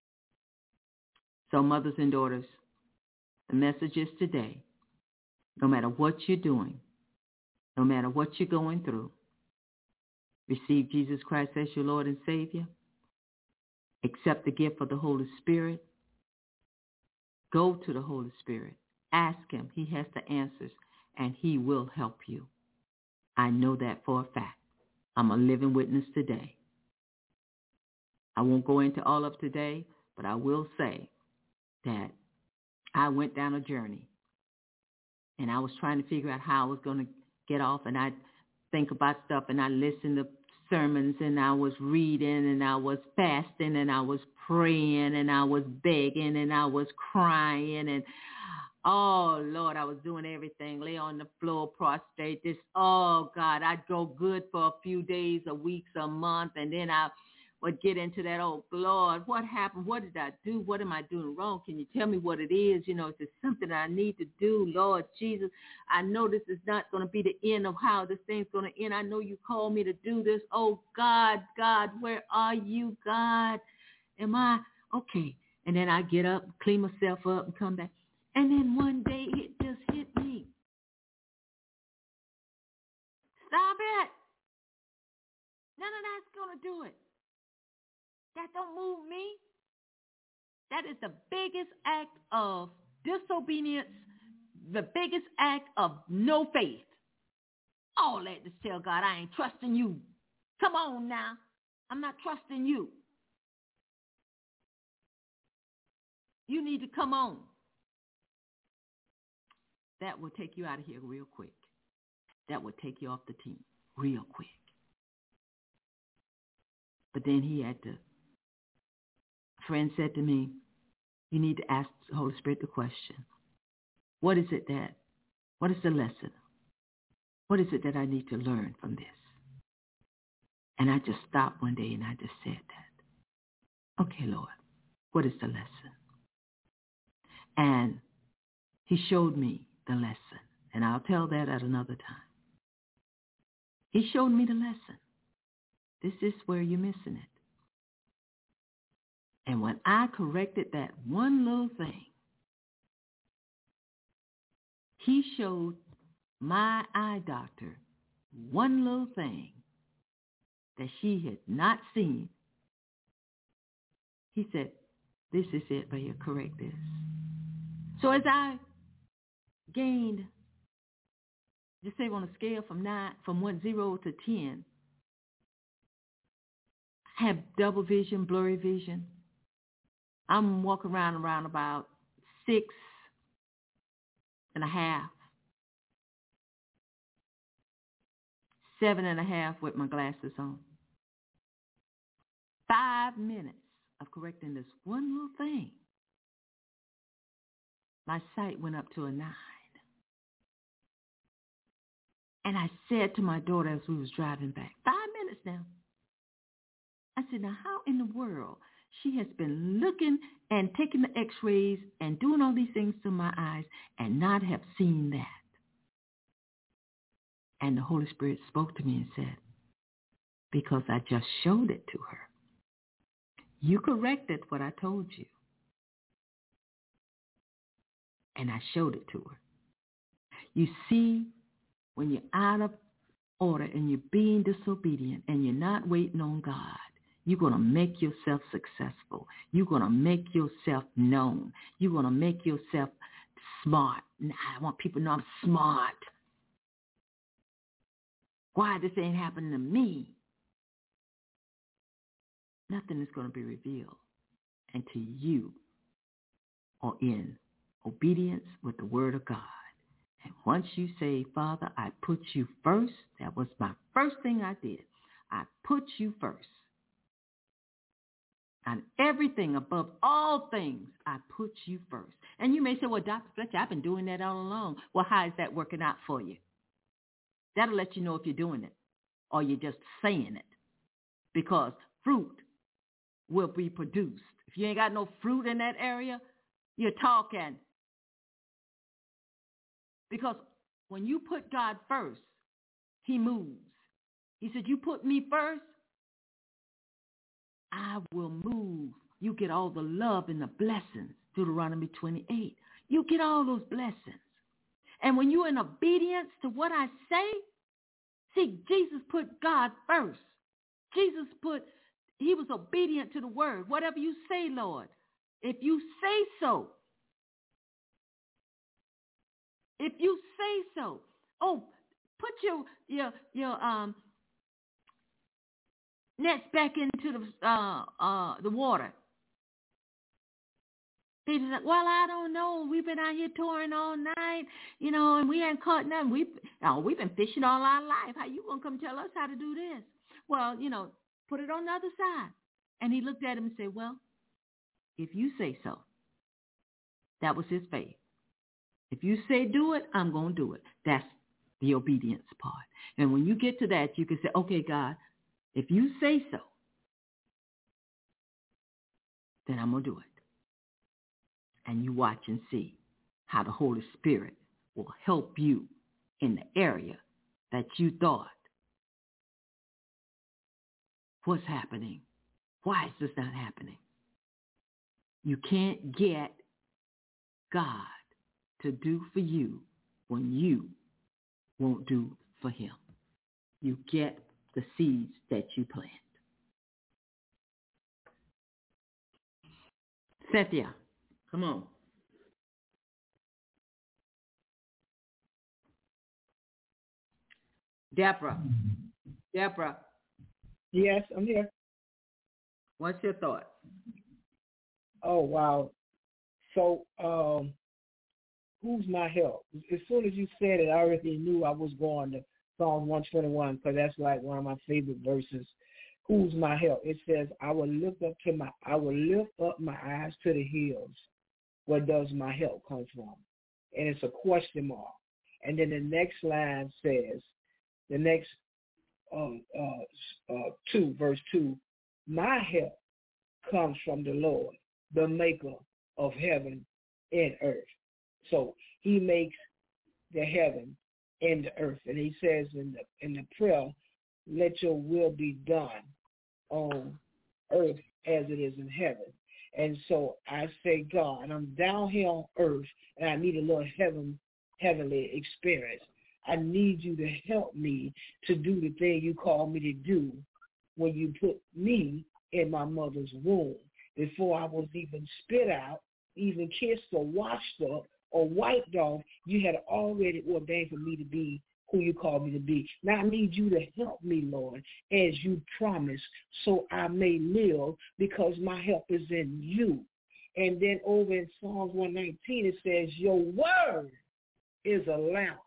So mothers and daughters, the message is today, no matter what you're doing, no matter what you're going through, receive Jesus Christ as your Lord and Savior. Accept the gift of the Holy Spirit. Go to the Holy Spirit. Ask him. He has the answers, and he will help you. I know that for a fact. I'm a living witness today. I won't go into all of today, but I will say that I went down a journey, and I was trying to figure out how I was going to get off, and I think about stuff, and I listened to sermons, and I was reading, and I was fasting, and I was praying, and I was begging, and I was crying, and oh, Lord, I was doing everything, lay on the floor, prostrate, this, oh, God, I'd go good for a few days, a week, a month, and then I would get into that, oh, Lord, what happened? What did I do? What am I doing wrong? Can you tell me what it is? You know, is there something I need to do? Lord Jesus, I know this is not going to be the end of how this thing's going to end. I know you called me to do this. Oh, God, God, where are you, God? Am I? Okay. And then I get up, clean myself up, and come back. And then one day it just hit me. Stop it. None of that's going to do it. That don't move me. That is the biggest act of disobedience, the biggest act of no faith. All that to tell God, I ain't trusting you. Come on now. I'm not trusting you. You need to come on. That will take you out of here real quick. That will take you off the team real quick. But then he had to, a friend said to me, you need to ask the Holy Spirit the question. What is it that, what is the lesson? What is it that I need to learn from this? And I just stopped one day and I just said that. Okay, Lord, what is the lesson? And he showed me the lesson. And I'll tell that at another time. He showed me the lesson. This is where you're missing it. And when I corrected that one little thing, he showed my eye doctor one little thing that she had not seen. He said, this is it, but you correct this. So as I gained, just say on a scale from nine, from one zero to ten, I have double vision, blurry vision. I'm walking around around about six and a half, seven and a half with my glasses on. Five minutes of correcting this one little thing. My sight went up to a nine. And I said to my daughter as we was driving back, five minutes now. I said, now how in the world she has been looking and taking the x-rays and doing all these things to my eyes and not have seen that? And the Holy Spirit spoke to me and said, because I just showed it to her. You corrected what I told you. And I showed it to her. You see, when you're out of order and you're being disobedient and you're not waiting on God, you're going to make yourself successful. You're going to make yourself known. You're going to make yourself smart. I want people to know I'm smart. Why this ain't happening to me? Nothing is going to be revealed until you are in obedience with the word of God. And once you say, Father, I put you first, that was my first thing I did. I put you first. And everything above all things, I put you first. And you may say, well, Doctor Fletcher, I've been doing that all along. Well, how is that working out for you? That'll let you know if you're doing it or you're just saying it. Because fruit will be produced. If you ain't got no fruit in that area, you're talking. Because when you put God first, he moves. He said, you put me first, I will move. You get all the love and the blessings. Deuteronomy twenty-eight. You get all those blessings. And when you're in obedience to what I say, see, Jesus put God first. Jesus put, he was obedient to the word. Whatever you say, Lord, if you say so, if you say so, oh, put your your your um nets back into the uh uh the water. People say, well, I don't know. We've been out here touring all night, you know, and we ain't caught nothing. We oh, we've been fishing all our life. How you gonna come tell us how to do this? Well, you know, put it on the other side. And he looked at him and said, well, if you say so. That was his faith. If you say do it, I'm going to do it. That's the obedience part. And when you get to that, you can say, okay, God, if you say so, then I'm going to do it. And you watch and see how the Holy Spirit will help you in the area that you thought, what's happening? Why is this not happening? You can't get God to do for you when you won't do for him. You get the seeds that you plant. Cynthia, come on. Deborah. Deborah. Yes, I'm here. What's your thought? Oh, wow. So, um, who's my help? As soon as you said it, I already knew I was going to Psalm one twenty-one because that's like one of my favorite verses. Who's my help? It says, I will lift up to my, I will lift up my eyes to the hills. Where does my help come from? And it's a question mark. And then the next line says, the next um, uh, uh, two, verse two, my help comes from the Lord, the maker of heaven and earth. So he makes the heaven in the earth. And he says in the in the prayer, let your will be done on earth as it is in heaven. And so I say, God, I'm down here on earth, and I need a little heaven, heavenly experience. I need you to help me to do the thing you called me to do when you put me in my mother's womb. Before I was even spit out, even kissed or washed up or wiped off, you had already ordained for me to be who you called me to be. Now I need you to help me, Lord, as you promised, so I may live, because my help is in you. And then over in Psalms one nineteen, it says, your word is a lamp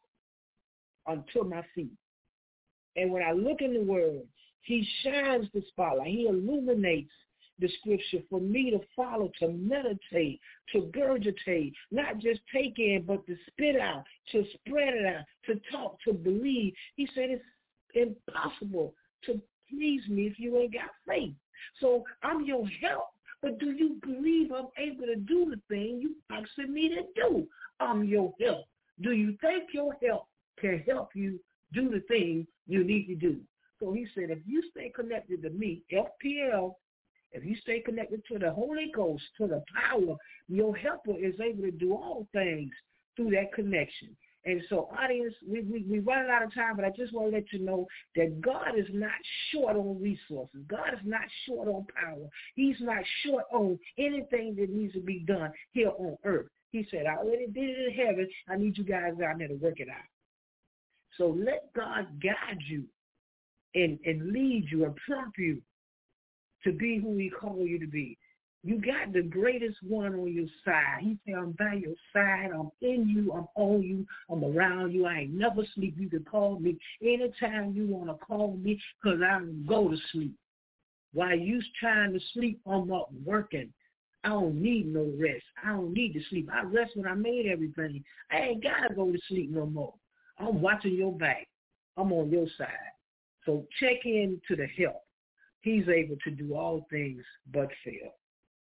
unto my feet. And when I look in the word, he shines the spotlight. He illuminates the scripture for me to follow, to meditate, to gurgitate, not just take in, but to spit out, to spread it out, to talk, to believe. He said it's impossible to please me if you ain't got faith. So I'm your help, but do you believe I'm able to do the thing you asking me to do? I'm your help. Do you think your help can help you do the thing you need to do? So he said, if you stay connected to me, F P L, if you stay connected to the Holy Ghost, to the power, your helper is able to do all things through that connection. And so, audience, we, we, we're running out of time, but I just want to let you know that God is not short on resources. God is not short on power. He's not short on anything that needs to be done here on earth. He said, I already did it in heaven. I need you guys out there to work it out. So let God guide you and, and lead you and prompt you to be who he called you to be. You got the greatest one on your side. He said, I'm by your side. I'm in you. I'm on you. I'm around you. I ain't never sleep. You can call me anytime you want to call me, because I don't go to sleep. While you trying to sleep, I'm up working. I don't need no rest. I don't need to sleep. I rest when I made everything. I ain't got to go to sleep no more. I'm watching your back. I'm on your side. So check in to the help. He's able to do all things but fail.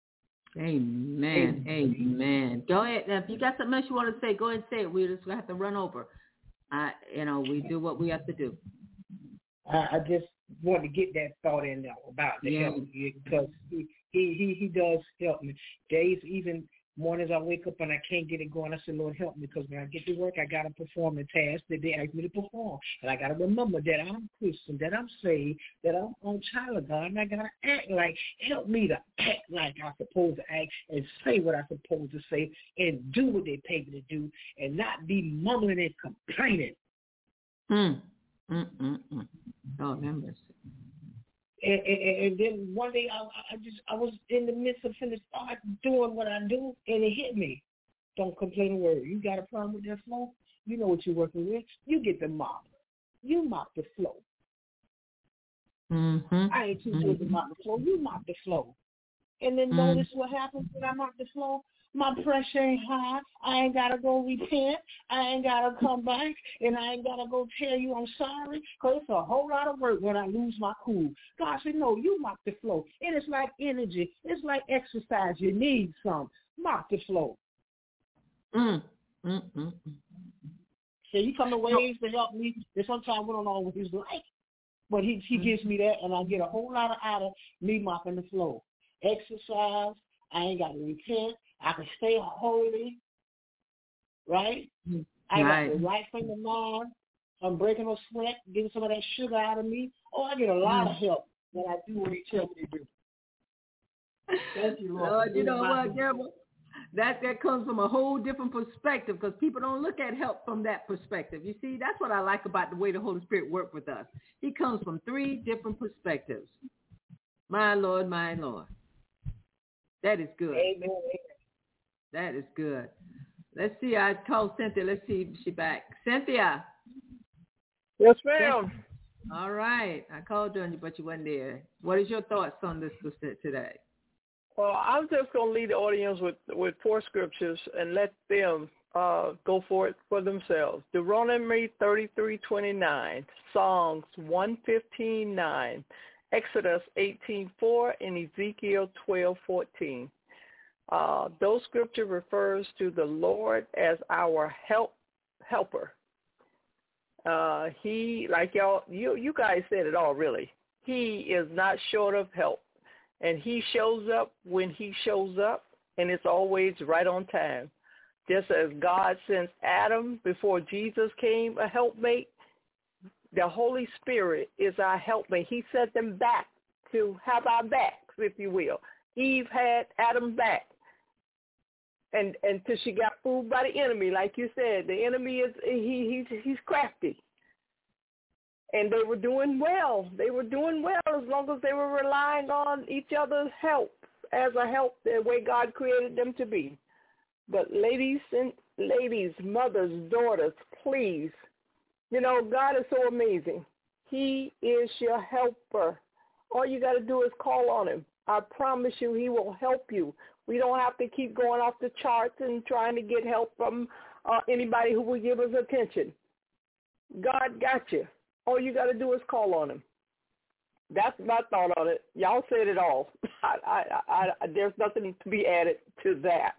Amen. Amen. Amen. Go ahead. Now, if you got something else you want to say, go ahead and say it. We're just going to have to run over. Uh, you know, we do what we have to do. I, I just want to get that thought in there about the yeah. help, because he, he, he, he does help me. Days, even mornings I wake up and I can't get it going, I say, Lord, help me, because when I get to work, I got to perform the task that they ask me to perform. And I got to remember that I'm Christian, that I'm saved, that I'm on child of God, and I got to act like, help me to act like I'm supposed to act and say what I'm supposed to say and do what they pay me to do and not be mumbling and complaining. Mm. Mm, mm, mm. Oh, members. And, and, and then one day I, I just I was in the midst of finna start doing what I do, and it hit me. Don't complain a word. You got a problem with that flow? You know what you're working with. You get the mop. You mop the flow. Mm-hmm. I ain't too good to mop the flow. You mop the flow. And then mm-hmm. notice what happens when I mop the flow. My pressure ain't high. I ain't got to go repent. I ain't got to come back. And I ain't got to go tell you I'm sorry, because it's a whole lot of work when I lose my cool. God said, no, you mop the flow. And it's like energy. It's like exercise. You need some. Mop the flow. Mm. Mm, mm, mm. So he come to ways to help me that sometimes we don't always like. But he, he gives me that, and I get a whole lot out of me mopping the flow. Exercise. I ain't got to repent. I can stay holy, right? I right. got the right frame of mind. I'm breaking no sweat, getting some of that sugar out of me. Oh, I get a lot mm. of help when I do what he tells me to do. Thank you, Lord. Lord, you know what, Deborah? That, that comes from a whole different perspective, because people don't look at help from that perspective. You see, that's what I like about the way the Holy Spirit works with us. He comes from three different perspectives. My Lord, my Lord. That is good. Amen. That is good. Let's see. I called Cynthia. Let's see if she's back. Cynthia. Yes, ma'am. Cynthia. All right. I called on you, but you weren't there. What is your thoughts on this today? Well, I'm just going to lead the audience with, with four scriptures and let them uh, go for it for themselves. Deuteronomy thirty-three twenty-nine, Psalms one fifteen nine, Exodus eighteen four, and Ezekiel twelve fourteen. Uh, those scripture refers to the Lord as our help helper. Uh, he, like y'all, you you guys said it all, really. He is not short of help, and he shows up when he shows up, and it's always right on time. Just as God sent Adam before Jesus came a helpmate, the Holy Spirit is our helpmate. He sent them back to have our backs, if you will. Eve had Adam's back. And until she got fooled by the enemy, like you said, the enemy is he he's he's crafty. And they were doing well. They were doing well as long as they were relying on each other's help as a help the way God created them to be. But ladies and ladies, mothers, daughters, please, you know, God is so amazing. He is your helper. All you got to do is call on him. I promise you he will help you. We don't have to keep going off the charts and trying to get help from uh, anybody who will give us attention. God got you. All you got to do is call on him. That's my thought on it. Y'all said it all. I, I, I, there's nothing to be added to that.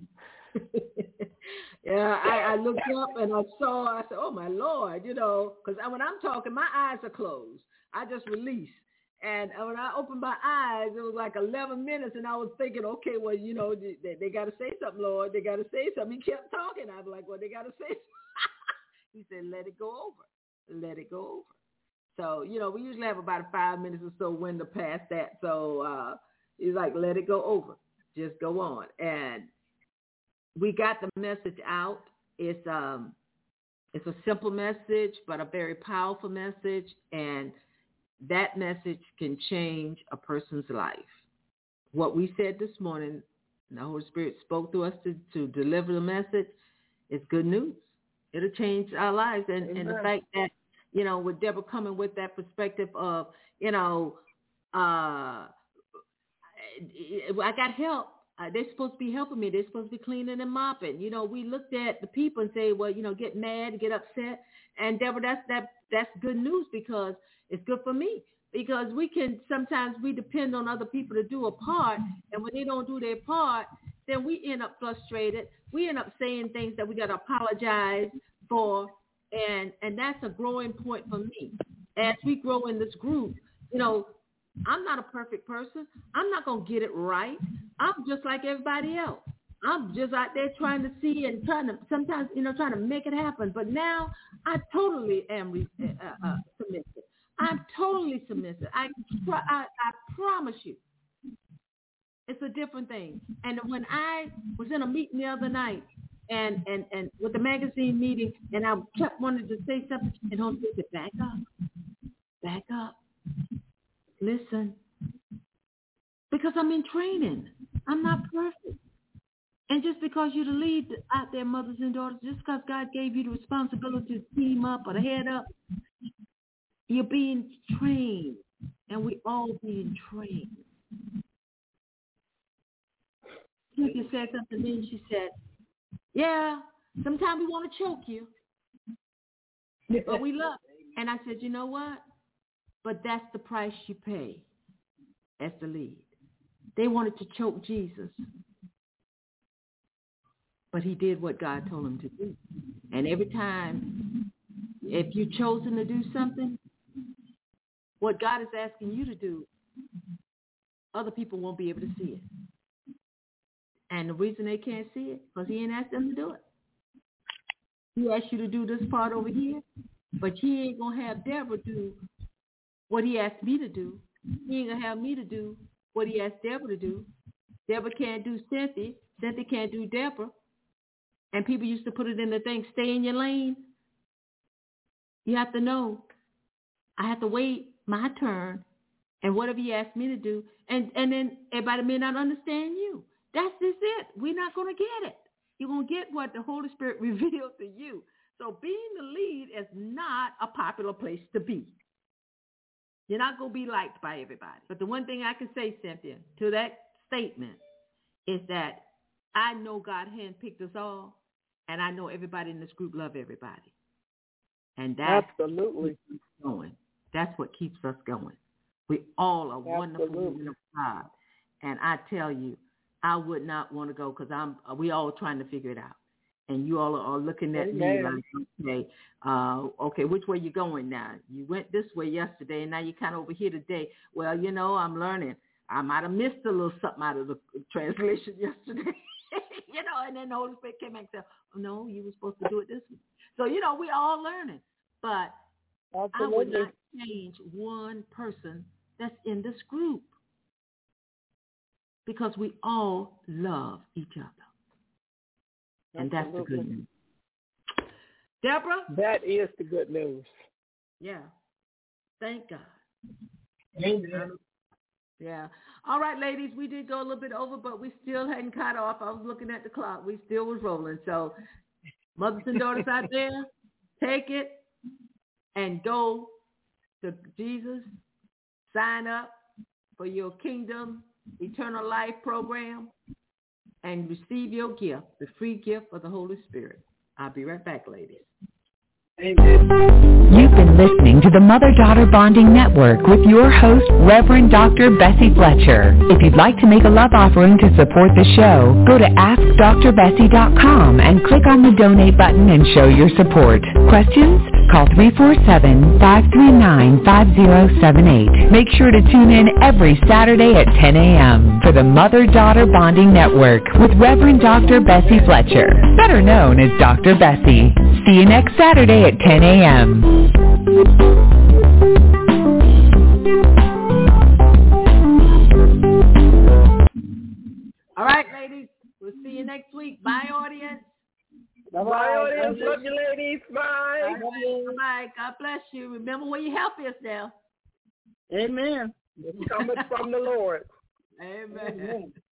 Yeah, I, I looked up and I saw, I said, oh, my Lord, you know, because when I'm talking, my eyes are closed. I just released. And when I opened my eyes, it was like eleven minutes, and I was thinking, okay, well, you know, they, they got to say something, Lord. They got to say something. He kept talking. I was like, well, they got to say something. He said, let it go over. Let it go over. So, you know, we usually have about five minutes or so window past that. So uh, he's like, let it go over. Just go on. And we got the message out. It's um, it's a simple message, but a very powerful message. And that message can change a person's life. What we said this morning, the Holy Spirit spoke to us to, to deliver the message. It's good news. It'll change our lives. And, and the fact that, you know, with Deborah coming with that perspective of, you know, uh, I got help. Uh, they're supposed to be helping me. They're supposed to be cleaning and mopping. You know, we looked at the people and say, well, you know, get mad, get upset. And Deborah, that's that that's good news because it's good for me. Because we can sometimes we depend on other people to do a part, and when they don't do their part, then we end up frustrated. We end up saying things that we got to apologize for, and and that's a growing point for me. As we grow in this group, you know, I'm not a perfect person. I'm not going to get it right. I'm just like everybody else. I'm just out there trying to see and trying to sometimes, you know, trying to make it happen. But now I totally am re- uh, uh, submissive. I'm totally submissive. I, I I promise you, it's a different thing. And when I was in a meeting the other night, and and and with the magazine meeting, and I kept wanting to say something, and Holy Spirit said, back up, back up, listen, because I'm in training. I'm not perfect. And just because you're the lead out there, mothers and daughters, just because God gave you the responsibility to team up or to head up, you're being trained, and we all being trained. Cynthia said something to me, and she said, yeah, sometimes we want to choke you, but we love you. And I said, you know what? But that's the price you pay as the lead. They wanted to choke Jesus, but he did what God told him to do. And every time, if you've chosen to do something, what God is asking you to do, other people won't be able to see it. And the reason they can't see it, because he ain't asked them to do it. He asked you to do this part over here, but he ain't going to have Deborah do what he asked me to do. He ain't going to have me to do what he asked Deborah to do. Deborah can't do Cynthia. Cynthia can't do Deborah. And people used to put it in the thing, stay in your lane. You have to know, I have to wait my turn, and whatever he asked me to do, and, and then everybody may not understand you. That's just it. We're not going to get it. You're going to get what the Holy Spirit revealed to you. So being the lead is not a popular place to be. You're not going to be liked by everybody. But the one thing I can say, Cynthia, to that statement is that I know God handpicked us all, and I know everybody in this group love everybody. And that's absolutely going. That's what keeps us going. We all are absolutely. Wonderful women of God. And I tell you, I would not want to go because I'm. we all trying to figure it out. And you all are looking at Amen. me like, okay, uh, okay, which way you going now? You went this way yesterday, and now you're kind of over here today. Well, you know, I'm learning. I might have missed a little something out of the translation yesterday, you know, and then the Holy Spirit came back and said, oh, no, you were supposed to do it this way. So, you know, we all learning. But Absolutely. I would not change one person that's in this group because we all love each other. And that's Absolutely. The good news. Deborah? That is the good news. Yeah. Thank God. Amen. Yeah. All right, ladies, we did go a little bit over, but we still hadn't cut off. I was looking at the clock. We still was rolling. So mothers and daughters out there, take it and go to Jesus. Sign up for your Kingdom Eternal Life program and receive your gift, the free gift of the Holy Spirit. I'll be right back, ladies. Amen. You've been listening to the Mother-Daughter Bonding Network with your host, Reverend Doctor Bessie Fletcher. If you'd like to make a love offering to support the show, go to ask dr bessie dot com and click on the donate button and show your support. Questions? Call three four seven, five three nine, five zero seven eight. Make sure to tune in every Saturday at ten a.m. for the Mother-Daughter Bonding Network with Reverend Doctor Bessie Fletcher, better known as Doctor Bessie. See you next Saturday at ten a.m. All right, ladies. We'll see you next week. Bye, audience. Bye, Bye audience. Love you, ladies. Bye. Bye. Bye. God bless you. Remember where your help is now. Amen. It's coming from the Lord. Amen. Amen.